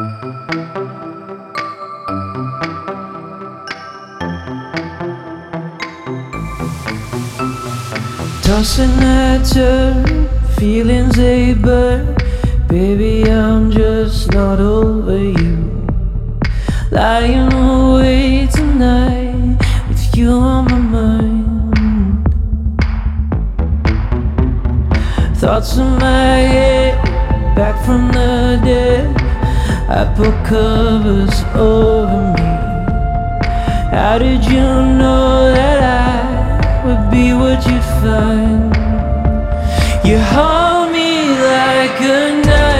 Tossing and turn, feelings they burn. Baby, I'm just not over you. Lying awake tonight with you on my mind. Thoughts in my head, back from the dead. I put covers over me. How did you know that I would be what you'd find? You hold me like a knife.